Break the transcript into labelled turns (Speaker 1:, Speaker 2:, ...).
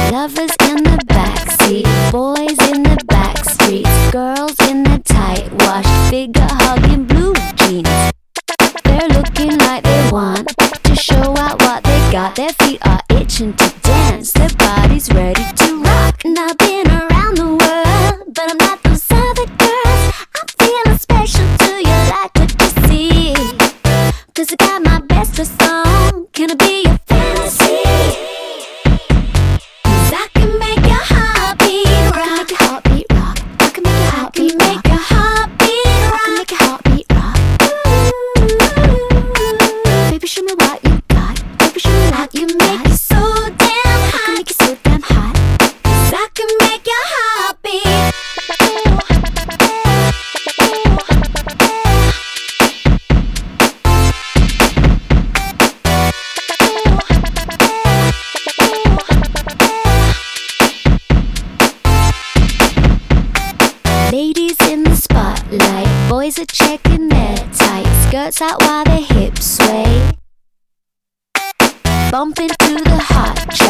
Speaker 1: Lovers in the backseat, boys in the back streets, girls in their tight washed figure hugging blue jeans. They're looking like they want to show out what they got. Their feet are itching to dance, their body's ready to rock. And I've been around the world, but I'm not those other girls. I'm feeling special, do you like what you see? 'Cause I got my best dress on, can I be your fantasy? 'Cause I can make your heartbeat rock, I can make your heartbeat rock, I can make your heartbeat rock, I can make your heartbeat rock, I can make your heartbeat rock. Ooh, baby, show me what you got, baby, show me what you make it so damn hot, I can make it so damn hot. 'Cause I can make your heartbeat. Ladies in the spotlight, boys are checking their tight skirts out while their hips sway, bumping to the hot